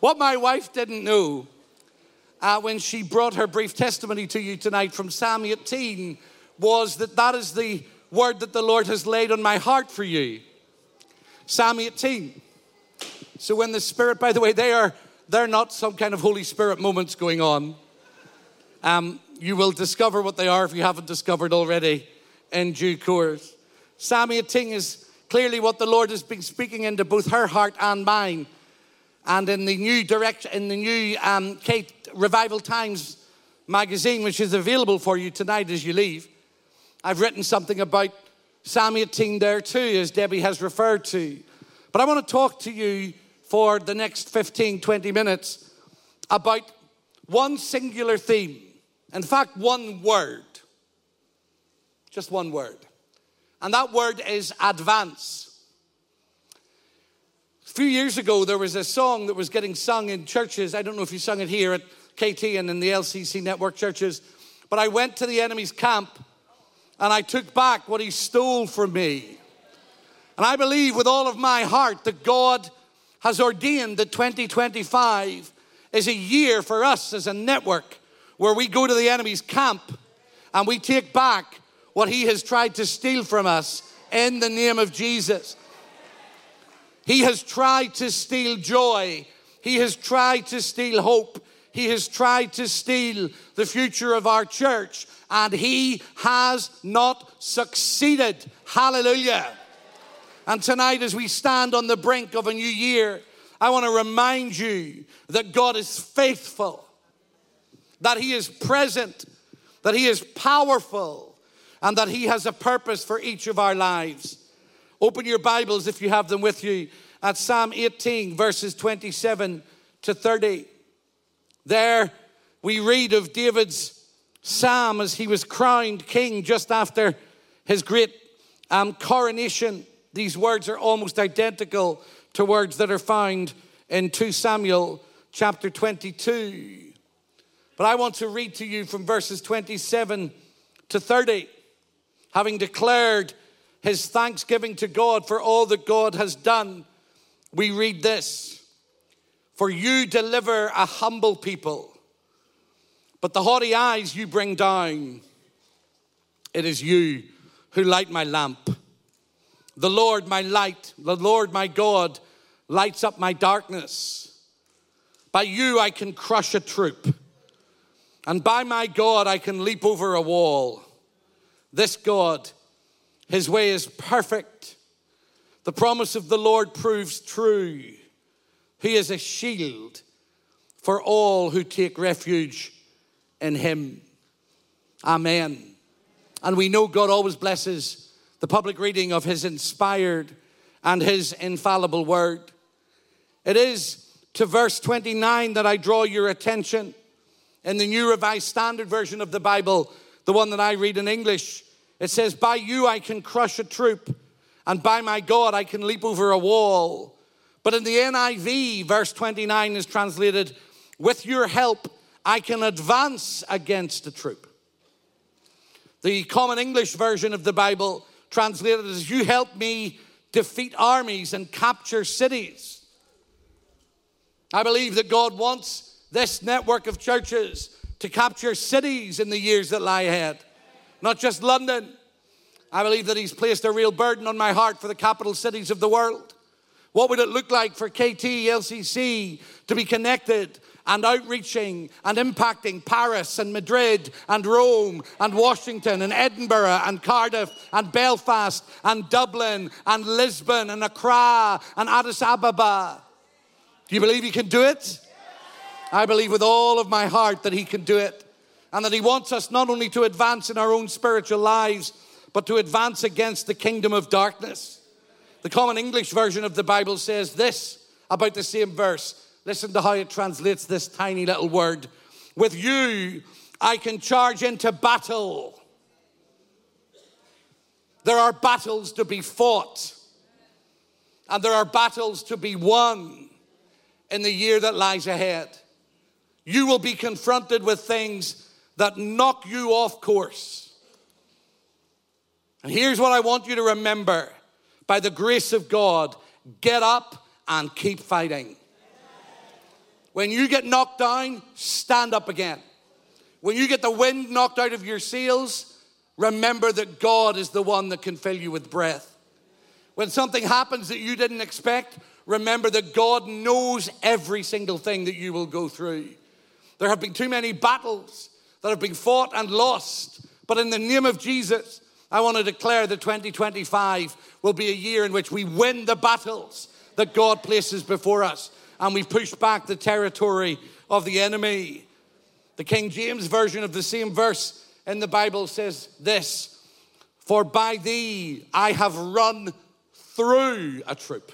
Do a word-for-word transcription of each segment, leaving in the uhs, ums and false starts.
What my wife didn't know uh, when she brought her brief testimony to you tonight from Psalm eighteen was that that is the word that the Lord has laid on my heart for you. Psalm eighteen. So when the Spirit, by the way, they are, they're not some kind of Holy Spirit moments going on. Um, you will discover what they are if you haven't discovered already in due course. Psalm eighteen is clearly what the Lord has been speaking into both her heart and mine. And in the new direction, in the new um, Kate Revival Times magazine, which is available for you tonight as you leave, I've written something about Psalm eighteen there too, as Debbie has referred to. But I want to talk to you for the next fifteen, twenty minutes about one singular theme. In fact, one word. Just one word. And that word is advance. A few years ago, there was a song that was getting sung in churches. I don't know if you sung it here at K T and in the L C C network churches. But I went to the enemy's camp and I took back what he stole from me. And I believe with all of my heart that God has ordained that twenty twenty-five is a year for us as a network where we go to the enemy's camp and we take back what he has tried to steal from us in the name of Jesus. He has tried to steal joy. He has tried to steal hope. He has tried to steal the future of our church. And he has not succeeded. Hallelujah. And tonight, as we stand on the brink of a new year, I want to remind you that God is faithful, that he is present, that he is powerful, and that he has a purpose for each of our lives. Open your Bibles, if you have them with you, at Psalm eighteen, verses twenty-seven to thirty. There we read of David's psalm as he was crowned king just after his great um, coronation. These words are almost identical to words that are found in Second Samuel chapter twenty-two. But I want to read to you from verses twenty-seven to thirty. Having declared his thanksgiving to God for all that God has done, we read this: For you deliver a humble people, but the haughty eyes you bring down. It is you who light my lamp. The Lord my light, the Lord my God lights up my darkness. By you I can crush a troop, and by my God I can leap over a wall. This God, his way is perfect. The promise of the Lord proves true. He is a shield for all who take refuge in him. Amen. And we know God always blesses the public reading of his inspired and his infallible word. It is to verse twenty-nine that I draw your attention. In the New Revised Standard Version of the Bible, the one that I read in English, it says, by you I can crush a troop, and by my God I can leap over a wall. But in the N I V, verse twenty-nine is translated, with your help I can advance against a troop. The Common English Version of the Bible translated as, you help me defeat armies and capture cities. I believe that God wants this network of churches to capture cities in the years that lie ahead. Not just London. I believe that he's placed a real burden on my heart for the capital cities of the world. What would it look like for K T, L C C to be connected and outreaching and impacting Paris and Madrid and Rome and Washington and Edinburgh and Cardiff and Belfast and Dublin and Lisbon and Accra and Addis Ababa? Do you believe he can do it? I believe with all of my heart that he can do it, and that he wants us not only to advance in our own spiritual lives, but to advance against the kingdom of darkness. The Common English Version of the Bible says this about the same verse. Listen to how it translates this tiny little word. With you, I can charge into battle. There are battles to be fought, and there are battles to be won in the year that lies ahead. You will be confronted with things that knock you off course. And here's what I want you to remember. By the grace of God, get up and keep fighting. When you get knocked down, stand up again. When you get the wind knocked out of your sails, remember that God is the one that can fill you with breath. When something happens that you didn't expect, remember that God knows every single thing that you will go through. There have been too many battles that have been fought and lost. But in the name of Jesus, I want to declare that twenty twenty-five will be a year in which we win the battles that God places before us. And we push back the territory of the enemy. The King James Version of the same verse in the Bible says this: for by thee I have run through a troop,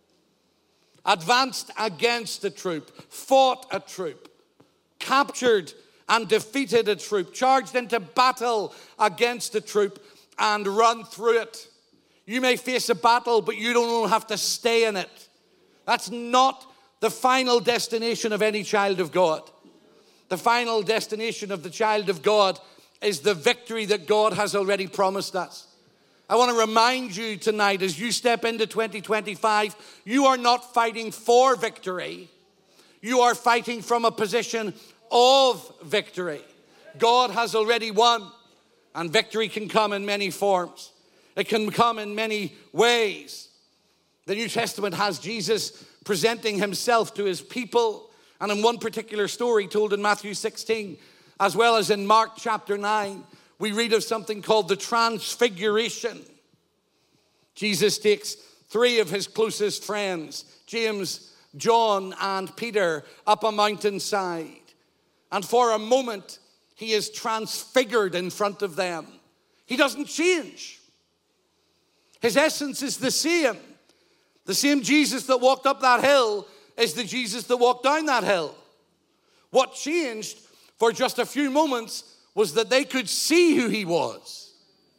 advanced against a troop, fought a troop, captured and defeated a troop, charged into battle against a troop and run through it. You may face a battle, but you don't have to stay in it. That's not the final destination of any child of God. The final destination of the child of God is the victory that God has already promised us. I want to remind you tonight, as you step into twenty twenty-five, you are not fighting for victory. You are fighting from a position of victory. God has already won, and victory can come in many forms. It can come in many ways. The New Testament has Jesus presenting himself to his people. And in one particular story told in Matthew sixteen, as well as in Mark chapter nine, we read of something called the Transfiguration. Jesus takes three of his closest friends, James, John, and Peter, up a mountainside. And for a moment, he is transfigured in front of them. He doesn't change. His essence is the same. The same Jesus that walked up that hill is the Jesus that walked down that hill. What changed for just a few moments was that they could see who he was.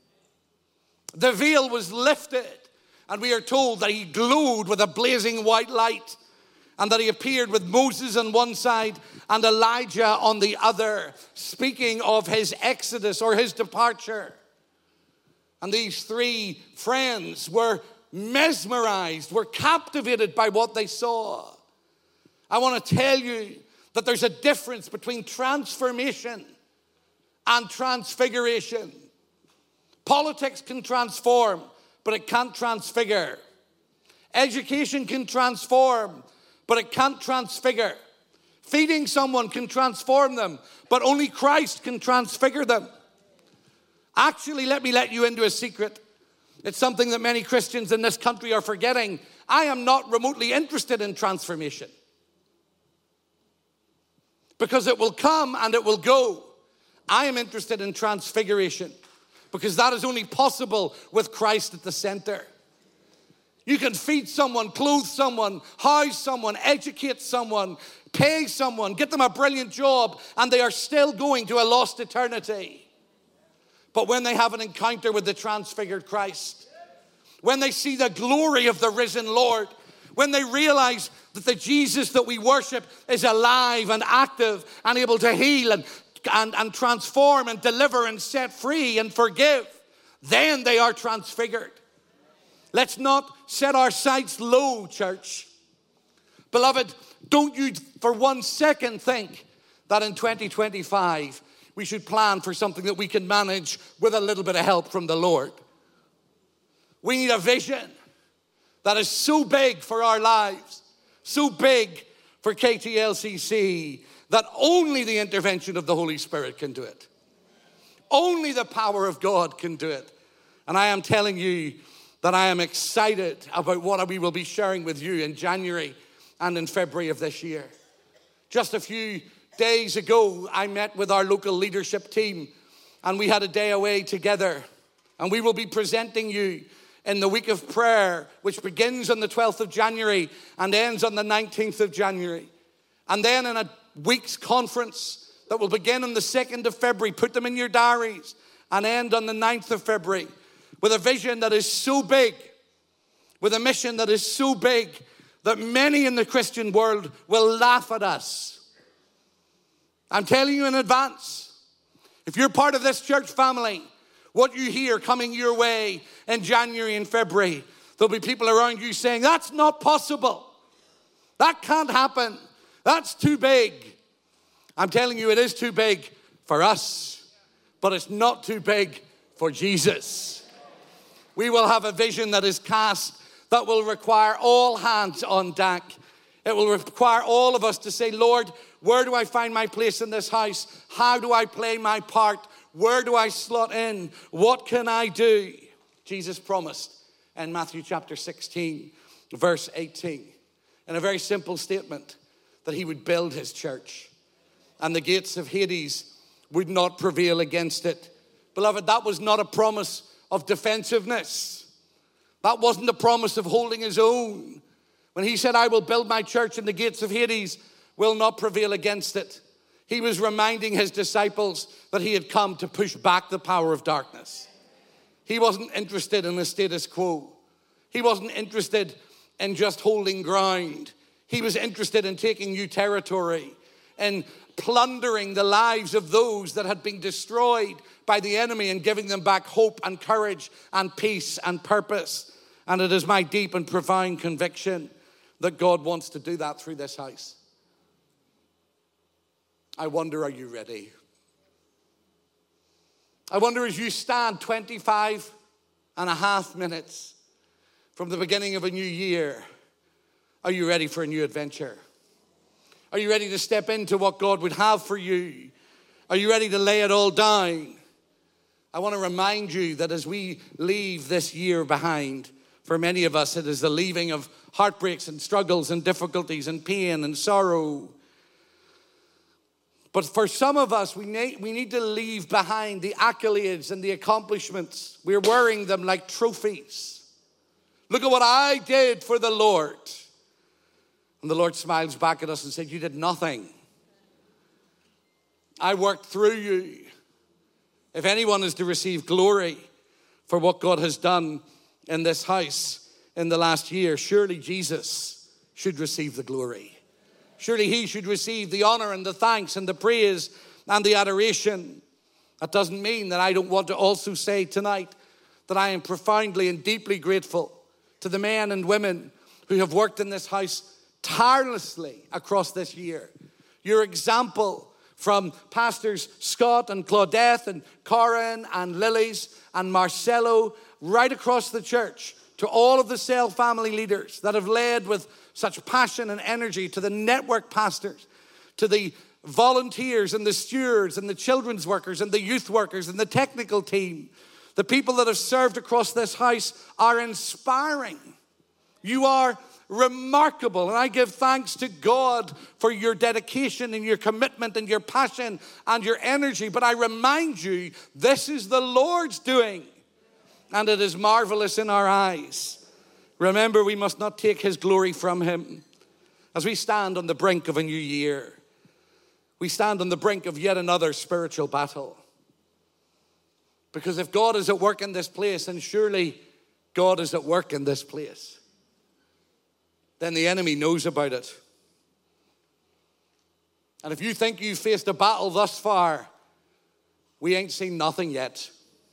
The veil was lifted, and we are told that he glowed with a blazing white light, and that he appeared with Moses on one side and Elijah on the other, speaking of his exodus or his departure. And these three friends were mesmerized, were captivated by what they saw. I want to tell you that there's a difference between transformation and transfiguration. Politics can transform, but it can't transfigure. Education can transform, but it can't transfigure. Feeding someone can transform them, but only Christ can transfigure them. Actually, let me let you into a secret. It's something that many Christians in this country are forgetting. I am not remotely interested in transformation, because it will come and it will go. I am interested in transfiguration, because that is only possible with Christ at the center. You can feed someone, clothe someone, house someone, educate someone, pay someone, get them a brilliant job, and they are still going to a lost eternity. But when they have an encounter with the transfigured Christ, when they see the glory of the risen Lord, when they realize that the Jesus that we worship is alive and active and able to heal and, and, and transform and deliver and set free and forgive, then they are transfigured. Let's not set our sights low, church. Beloved, don't you for one second think that in twenty twenty-five we should plan for something that we can manage with a little bit of help from the Lord. We need a vision that is so big for our lives, so big for K T L C C, that only the intervention of the Holy Spirit can do it. Only the power of God can do it. And I am telling you that I am excited about what we will be sharing with you in January and in February of this year. Just a few days ago, I met with our local leadership team, and we had a day away together. And we will be presenting you in the week of prayer, which begins on the twelfth of January and ends on the nineteenth of January. And then in a week's conference that will begin on the second of February, put them in your diaries, and end on the ninth of February, with a vision that is so big, with a mission that is so big, that many in the Christian world will laugh at us. I'm telling you in advance, if you're part of this church family, what you hear coming your way in January and February, there'll be people around you saying, that's not possible. That can't happen. That's too big. I'm telling you, it is too big for us, but it's not too big for Jesus. We will have a vision that is cast that will require all hands on deck. It will require all of us to say, Lord, where do I find my place in this house? How do I play my part? Where do I slot in? What can I do? Jesus promised in Matthew chapter sixteen, verse eighteen, in a very simple statement, that he would build his church and the gates of Hades would not prevail against it. Beloved, that was not a promise of defensiveness. That wasn't a promise of holding his own. When he said, I will build my church and the gates of Hades will not prevail against it, he was reminding his disciples that he had come to push back the power of darkness. He wasn't interested in the status quo. He wasn't interested in just holding ground. He was interested in taking new territory and plundering the lives of those that had been destroyed by the enemy and giving them back hope and courage and peace and purpose. And it is my deep and profound conviction that God wants to do that through this house. I wonder, are you ready? I wonder, as you stand twenty-five and a half minutes from the beginning of a new year, are you ready for a new adventure? Are you ready to step into what God would have for you? Are you ready to lay it all down? I want to remind you that as we leave this year behind, for many of us, it is the leaving of heartbreaks and struggles and difficulties and pain and sorrow. But for some of us, we need, we need to leave behind the accolades and the accomplishments. We're wearing them like trophies. Look at what I did for the Lord. And the Lord smiles back at us and said, you did nothing. I worked through you. If anyone is to receive glory for what God has done in this house in the last year, surely Jesus should receive the glory. Surely he should receive the honor and the thanks and the praise and the adoration. That doesn't mean that I don't want to also say tonight that I am profoundly and deeply grateful to the men and women who have worked in this house tirelessly across this year. Your example from Pastors Scott and Claudette and Corin and Lilies and Marcelo right across the church to all of the cell family leaders that have led with such passion and energy, to the network pastors, to the volunteers and the stewards and the children's workers and the youth workers and the technical team. The people that have served across this house are inspiring. You are remarkable, and I give thanks to God for your dedication and your commitment and your passion and your energy. But I remind you, this is the Lord's doing, and it is marvelous in our eyes. Remember, we must not take his glory from him. As we stand on the brink of a new year, we stand on the brink of yet another spiritual battle. Because if God is at work in this place, and surely God is at work in this place, then the enemy knows about it. And if you think you've faced a battle thus far, we ain't seen nothing yet.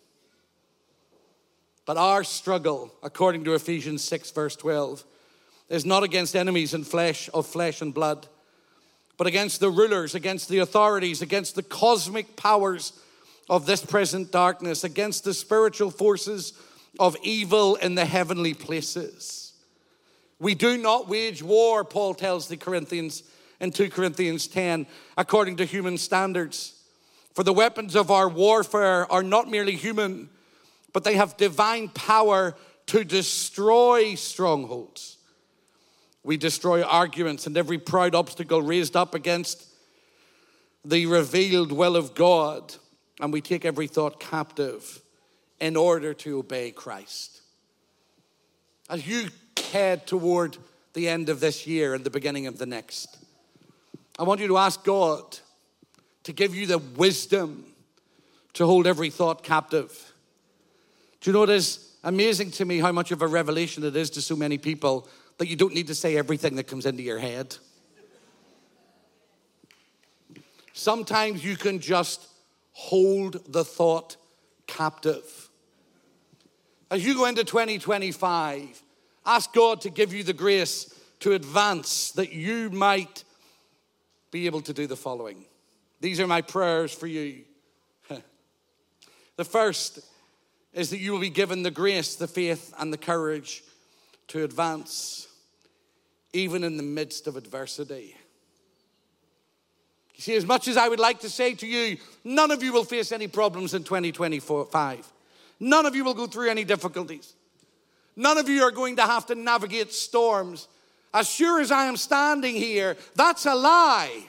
But our struggle, according to Ephesians six, verse twelve, is not against enemies and flesh of flesh and blood, but against the rulers, against the authorities, against the cosmic powers of this present darkness, against the spiritual forces of evil in the heavenly places. We do not wage war, Paul tells the Corinthians in two Corinthians ten, according to human standards. For the weapons of our warfare are not merely human, but they have divine power to destroy strongholds. We destroy arguments and every proud obstacle raised up against the revealed will of God, and we take every thought captive in order to obey Christ. As you head toward the end of this year and the beginning of the next, I want you to ask God to give you the wisdom to hold every thought captive. Do you know, it is amazing to me how much of a revelation it is to so many people that you don't need to say everything that comes into your head. Sometimes you can just hold the thought captive. As you go into twenty twenty-five, ask God to give you the grace to advance, that you might be able to do the following. These are my prayers for you. The first is that you will be given the grace, the faith, and the courage to advance, even in the midst of adversity. You see, as much as I would like to say to you, none of you will face any problems in twenty twenty-five. None of you will go through any difficulties. None of you are going to have to navigate storms. As sure as I am standing here, that's a lie.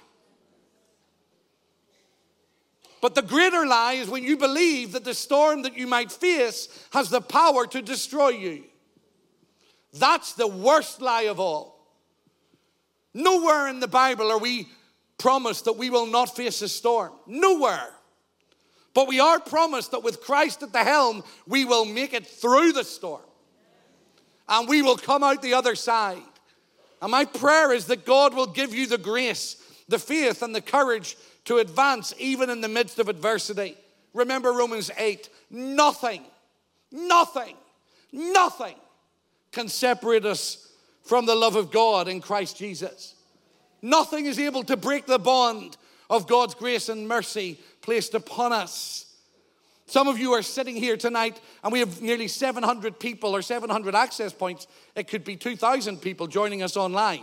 But the greater lie is when you believe that the storm that you might face has the power to destroy you. That's the worst lie of all. Nowhere in the Bible are we promised that we will not face a storm. Nowhere. But we are promised that with Christ at the helm, we will make it through the storm. And we will come out the other side. And my prayer is that God will give you the grace, the faith, and the courage to advance even in the midst of adversity. Remember Romans eight. Nothing, nothing, nothing can separate us from the love of God in Christ Jesus. Nothing is able to break the bond of God's grace and mercy placed upon us. Some of you are sitting here tonight and we have nearly seven hundred people or seven hundred access points. It could be two thousand people joining us online.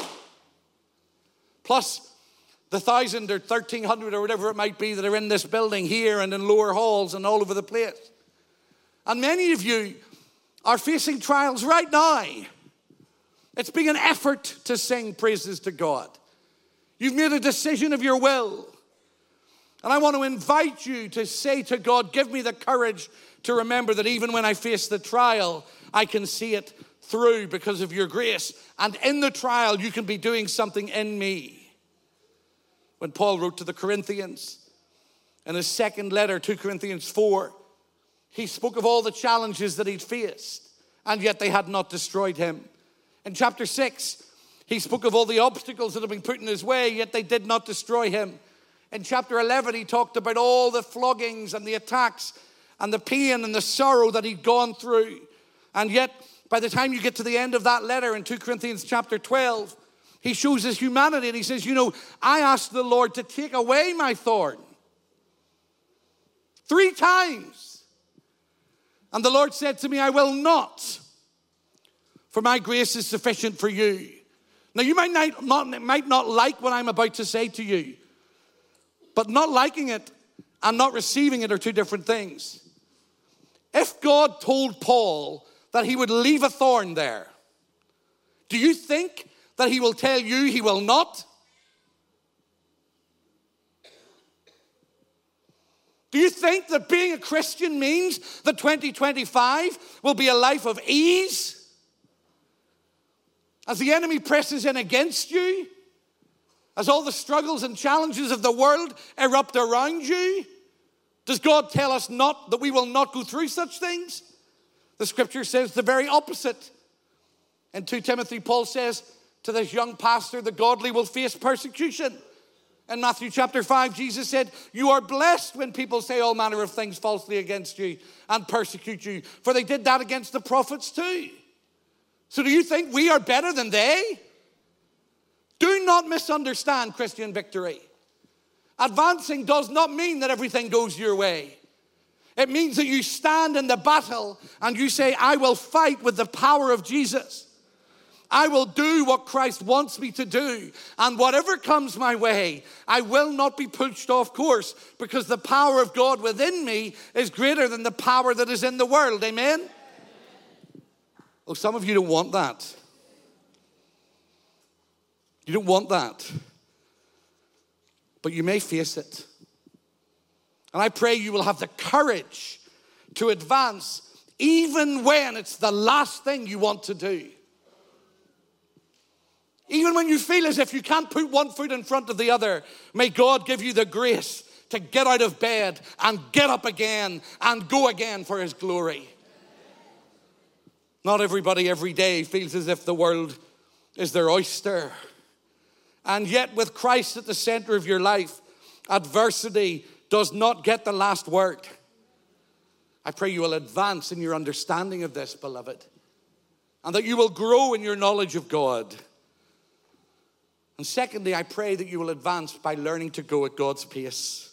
Plus the one thousand or thirteen hundred or whatever it might be that are in this building here and in lower halls and all over the place. And many of you are facing trials right now. It's been an effort to sing praises to God. You've made a decision of your will. And I want to invite you to say to God, give me the courage to remember that even when I face the trial, I can see it through because of your grace. And in the trial, you can be doing something in me. When Paul wrote to the Corinthians, in his second letter, Second Corinthians four, he spoke of all the challenges that he'd faced, and yet they had not destroyed him. In chapter six, he spoke of all the obstacles that had been put in his way, yet they did not destroy him. In chapter eleven, he talked about all the floggings and the attacks and the pain and the sorrow that he'd gone through. And yet, by the time you get to the end of that letter in Second Corinthians chapter twelve, he shows his humanity and he says, you know, I asked the Lord to take away my thorn. Three times. And the Lord said to me, I will not, for my grace is sufficient for you. Now, you might not, might not like what I'm about to say to you, but not liking it and not receiving it are two different things. If God told Paul that he would leave a thorn there, do you think that he will tell you he will not? Do you think that being a Christian means that twenty twenty-five will be a life of ease? As the enemy presses in against you, as all the struggles and challenges of the world erupt around you, does God tell us not that we will not go through such things? The scripture says the very opposite. In Second Timothy, Paul says to this young pastor, the godly will face persecution. In Matthew chapter five, Jesus said, you are blessed when people say all manner of things falsely against you and persecute you, for they did that against the prophets too. So do you think we are better than they? Do not misunderstand Christian victory. Advancing does not mean that everything goes your way. It means that you stand in the battle and you say, I will fight with the power of Jesus. I will do what Christ wants me to do. And whatever comes my way, I will not be pushed off course because the power of God within me is greater than the power that is in the world. Amen? Amen. Oh, some of you don't want that. You don't want that. But you may face it. And I pray you will have the courage to advance even when it's the last thing you want to do. Even when you feel as if you can't put one foot in front of the other, may God give you the grace to get out of bed and get up again and go again for his glory. Not everybody every day feels as if the world is their oyster. And yet with Christ at the center of your life, adversity does not get the last word. I pray you will advance in your understanding of this, beloved, and that you will grow in your knowledge of God. And secondly, I pray that you will advance by learning to go at God's pace.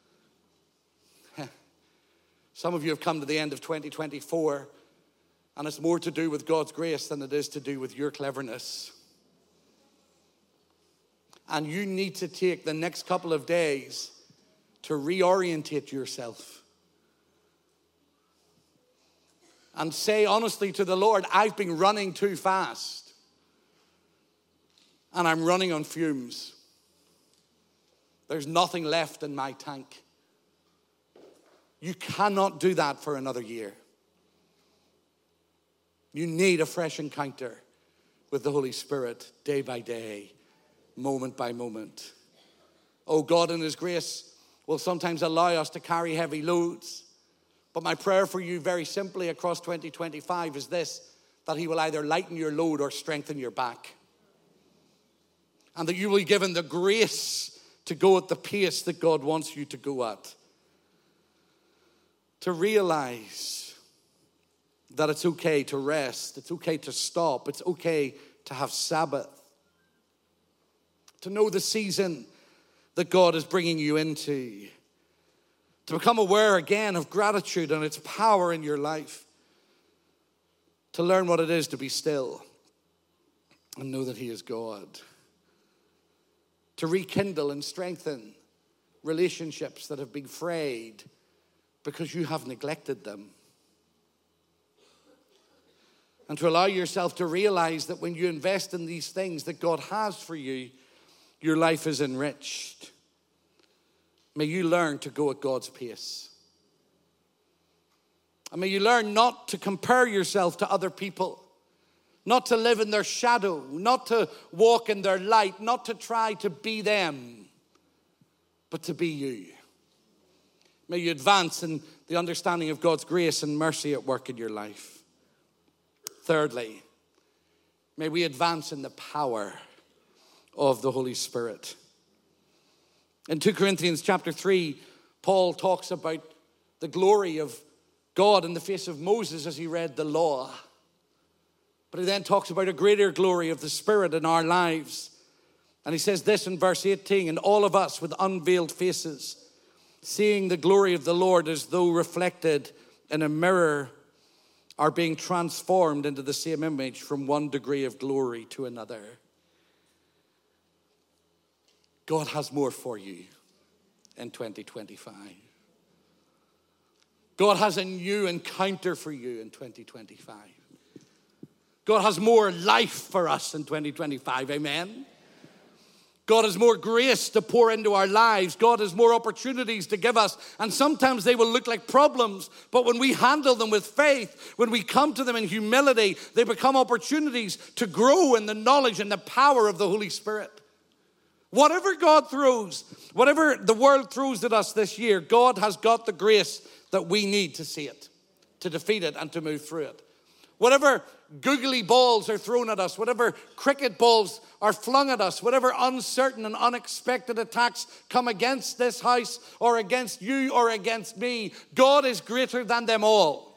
Some of you have come to the end of twenty twenty-four, and it's more to do with God's grace than it is to do with your cleverness. And you need to take the next couple of days to reorientate yourself. And say honestly to the Lord, I've been running too fast. And I'm running on fumes. There's nothing left in my tank. You cannot do that for another year. You need a fresh encounter with the Holy Spirit day by day, moment by moment. Oh, God in His grace will sometimes allow us to carry heavy loads. But my prayer for you very simply across twenty twenty-five is this, that He will either lighten your load or strengthen your back. And that you will be given the grace to go at the pace that God wants you to go at. To realize that it's okay to rest. It's okay to stop. It's okay to have Sabbath. To know the season that God is bringing you into. To become aware again of gratitude and its power in your life. To learn what it is to be still and know that He is God. To rekindle and strengthen relationships that have been frayed because you have neglected them. And to allow yourself to realize that when you invest in these things that God has for you, your life is enriched. May you learn to go at God's pace. And may you learn not to compare yourself to other people, not to live in their shadow, not to walk in their light, not to try to be them, but to be you. May you advance in the understanding of God's grace and mercy at work in your life. Thirdly, may we advance in the power of the Holy Spirit. In Second Corinthians chapter three, Paul talks about the glory of God in the face of Moses as he read the law. But he then talks about a greater glory of the Spirit in our lives. And he says this in verse eighteen, and all of us with unveiled faces, seeing the glory of the Lord as though reflected in a mirror, are being transformed into the same image from one degree of glory to another. God has more for you in twenty twenty-five. God has a new encounter for you in twenty twenty-five. God has more life for us in twenty twenty-five, amen? God has more grace to pour into our lives. God has more opportunities to give us. And sometimes they will look like problems, but when we handle them with faith, when we come to them in humility, they become opportunities to grow in the knowledge and the power of the Holy Spirit. Whatever God throws, whatever the world throws at us this year, God has got the grace that we need to see it, to defeat it, and to move through it. Whatever googly balls are thrown at us, whatever cricket balls are flung at us, whatever uncertain and unexpected attacks come against this house or against you or against me, God is greater than them all.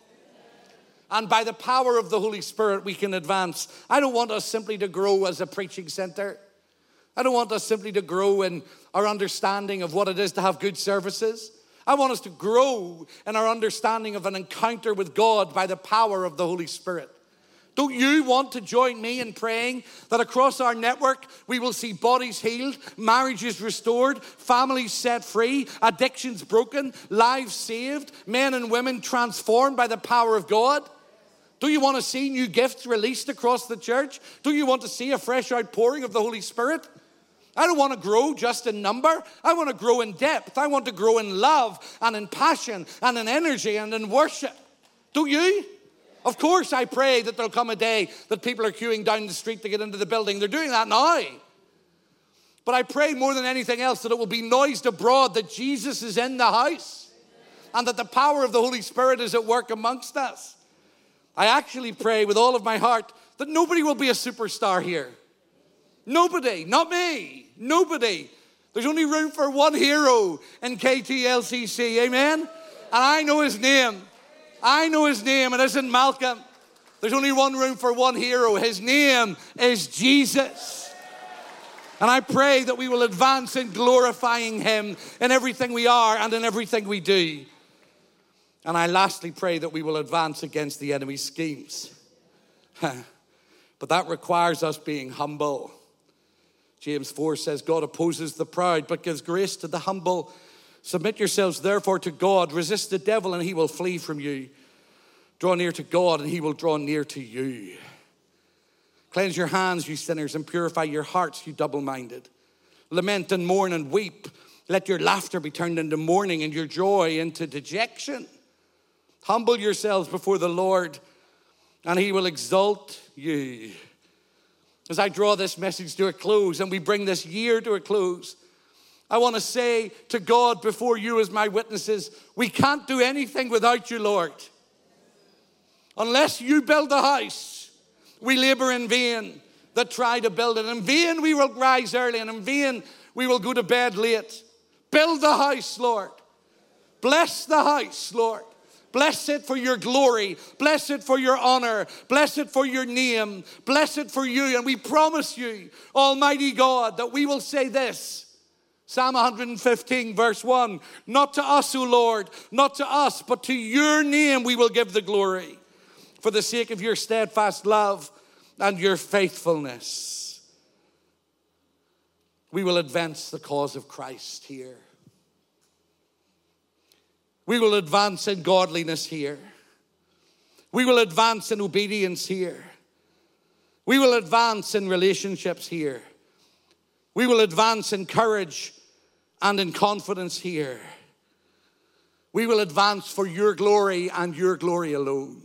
And by the power of the Holy Spirit, we can advance. I don't want us simply to grow as a preaching center. I don't want us simply to grow in our understanding of what it is to have good services. I want us to grow in our understanding of an encounter with God by the power of the Holy Spirit. Don't you want to join me in praying that across our network we will see bodies healed, marriages restored, families set free, addictions broken, lives saved, men and women transformed by the power of God? Do you want to see new gifts released across the church? Do you want to see a fresh outpouring of the Holy Spirit? I don't want to grow just in number. I want to grow in depth. I want to grow in love and in passion and in energy and in worship. Do you? Of course, I pray that there'll come a day that people are queuing down the street to get into the building. They're doing that now. But I pray more than anything else that it will be noised abroad that Jesus is in the house and that the power of the Holy Spirit is at work amongst us. I actually pray with all of my heart that nobody will be a superstar here. Nobody, not me, nobody. There's only room for one hero in K T L C C, amen? And I know his name. I know his name. It isn't Malcolm. There's only one room for one hero. His name is Jesus. And I pray that we will advance in glorifying him in everything we are and in everything we do. And I lastly pray that we will advance against the enemy's schemes. But that requires us being humble. James four says, God opposes the proud, but gives grace to the humble. Submit yourselves therefore to God. Resist the devil and he will flee from you. Draw near to God and he will draw near to you. Cleanse your hands, you sinners, and purify your hearts, you double-minded. Lament and mourn and weep. Let your laughter be turned into mourning and your joy into dejection. Humble yourselves before the Lord and he will exalt you. As I draw this message to a close and we bring this year to a close, I want to say to God before you as my witnesses, we can't do anything without you, Lord. Unless you build the house, we labor in vain that try to build it. In vain we will rise early and in vain we will go to bed late. Build the house, Lord. Bless the house, Lord. Bless it for your glory. Bless it for your honor. Bless it for your name. Bless it for you. And we promise you, Almighty God, that we will say this. Psalm one fifteen verse one. Not to us, O Lord, not to us, but to your name we will give the glory. For the sake of your steadfast love and your faithfulness. We will advance the cause of Christ here. We will advance in godliness here. We will advance in obedience here. We will advance in relationships here. We will advance in courage and in confidence here. We will advance for your glory and your glory alone.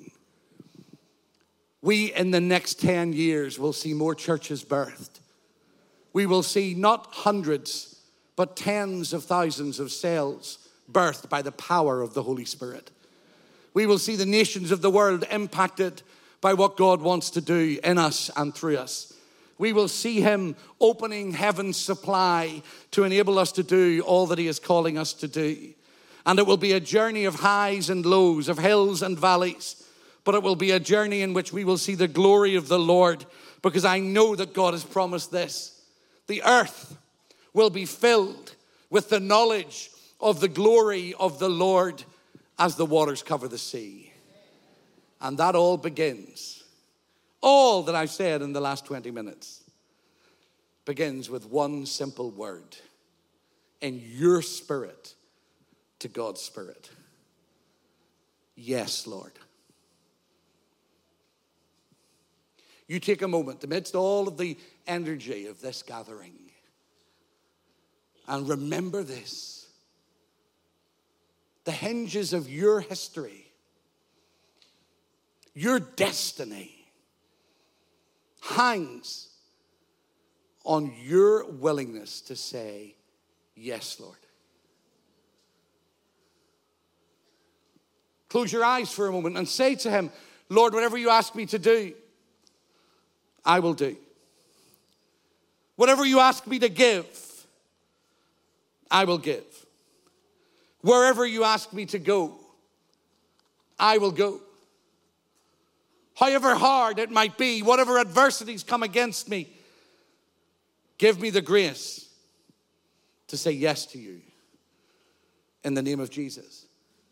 We, in the next ten years, will see more churches birthed. We will see not hundreds, but tens of thousands of cells birthed by the power of the Holy Spirit. We will see the nations of the world impacted by what God wants to do in us and through us. We will see him opening heaven's supply to enable us to do all that he is calling us to do. And it will be a journey of highs and lows, of hills and valleys. But it will be a journey in which we will see the glory of the Lord, because I know that God has promised this. The earth will be filled with the knowledge of the glory of the Lord as the waters cover the sea. And that all begins, all that I've said in the last twenty minutes, begins with one simple word. In your spirit to God's spirit. Yes, Lord. You take a moment amidst all of the energy of this gathering and remember this. The hinges of your history, your destiny, hangs on your willingness to say, yes, Lord. Close your eyes for a moment and say to him, Lord, whatever you ask me to do, I will do. Whatever you ask me to give, I will give. Wherever you ask me to go, I will go. However hard it might be, whatever adversities come against me, give me the grace to say yes to you in the name of Jesus.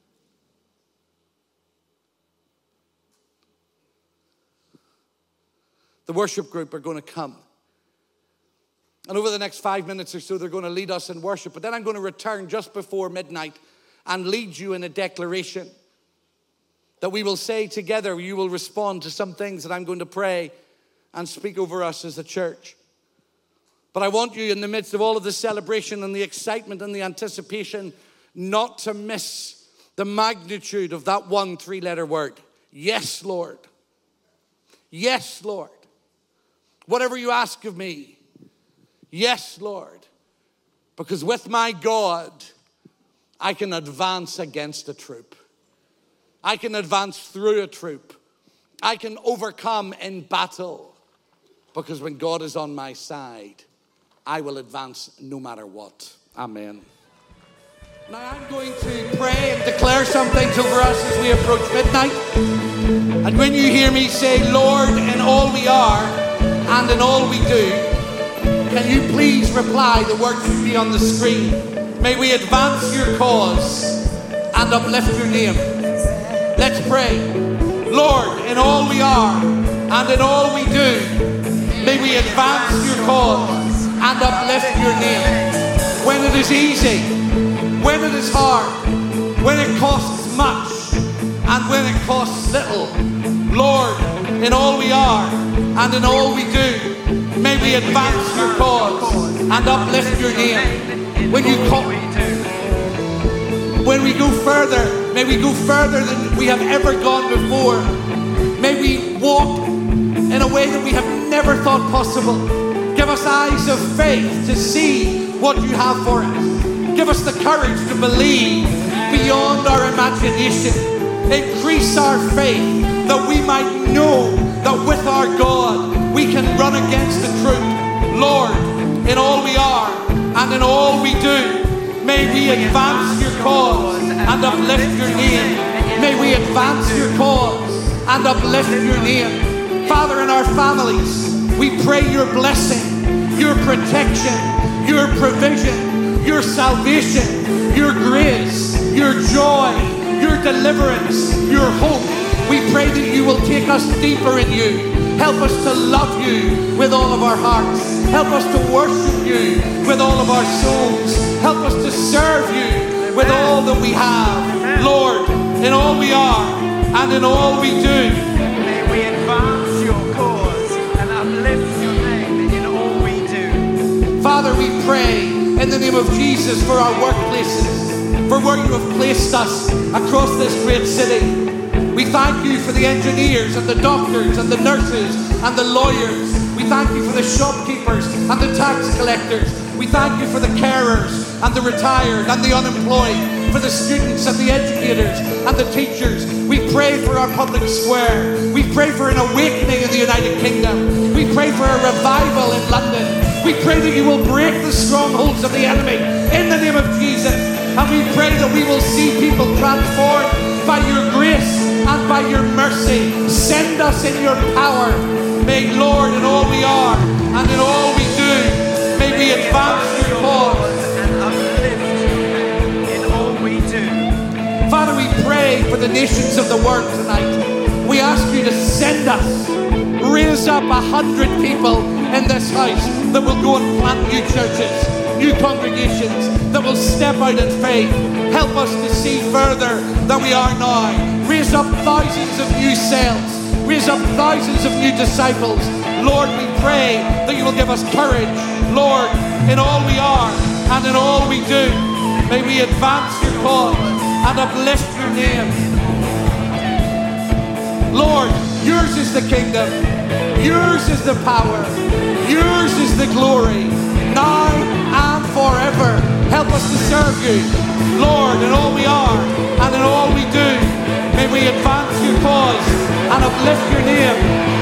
The worship group are going to come. And over the next five minutes or so, they're going to lead us in worship. But then I'm going to return just before midnight and lead you in a declaration that we will say together. You will respond to some things that I'm going to pray and speak over us as a church. But I want you, in the midst of all of the celebration and the excitement and the anticipation, not to miss the magnitude of that one three-letter word. Yes, Lord. Yes, Lord. Whatever you ask of me, yes, Lord, because with my God, I can advance against a troop. I can advance through a troop. I can overcome in battle, because when God is on my side, I will advance no matter what. Amen. Now I'm going to pray and declare some things over us as we approach midnight. And when you hear me say, Lord, in all we are and in all we do, can you please reply? The word should be on the screen. May we advance your cause and uplift your name. Let's pray. Lord, in all we are and in all we do, may we advance your cause and uplift your name. When it is easy, when it is hard, when it costs much, and when it costs little, Lord, in all we are and in all we do, may we advance your cause and uplift your name. When you call, when we go further, may we go further than we have ever gone before. May we walk in a way that we have never thought possible. Give us eyes of faith to see what you have for us. Give us the courage to believe beyond our imagination. Increase our faith that we might know that with our God we can run against the troop. Lord, in all we are and in all we do, may we advance your cause and uplift your name. May we advance your cause and uplift your name. Father, in our families, we pray your blessing, your protection, your provision, your salvation, your grace, your joy, your deliverance, your hope. We pray that you will take us deeper in you. Help us to love you with all of our hearts. Help us to worship you with all of our souls. Help us to serve you with all that we have. Lord, in all we are and in all we do, may we advance your cause and uplift your name in all we do. Father, we pray in the name of Jesus for our workplaces, for where you have placed us across this great city. We thank you for the engineers and the doctors and the nurses and the lawyers. We thank you for the shopkeepers and the tax collectors. We thank you for the carers and the retired and the unemployed, for the students and the educators and the teachers. We pray for our public square. We pray for an awakening in the United Kingdom. We pray for a revival in London. We pray that you will break the strongholds of the enemy in the name of Jesus. And we pray that we will see people transformed by your grace and by your mercy. Send us in your power. May, Lord, in all we are and in all we do, may we advance your cause and uplift your name in all we do. Father, we pray for the nations of the world tonight. We ask you to send us, raise up a hundred people in this house that will go and plant new churches, new congregations, that will step out in faith. Help us to see further than we are now. Raise up thousands of new cells. Raise up thousands of new disciples. Lord, we pray that you will give us courage. Lord, in all we are and in all we do, may we advance your cause and uplift your name. Lord, yours is the kingdom. Yours is the power. Yours is the glory. Now and forever. Help us to serve you. Lord, in all we are and in all we do, may we advance your cause and uplift your name.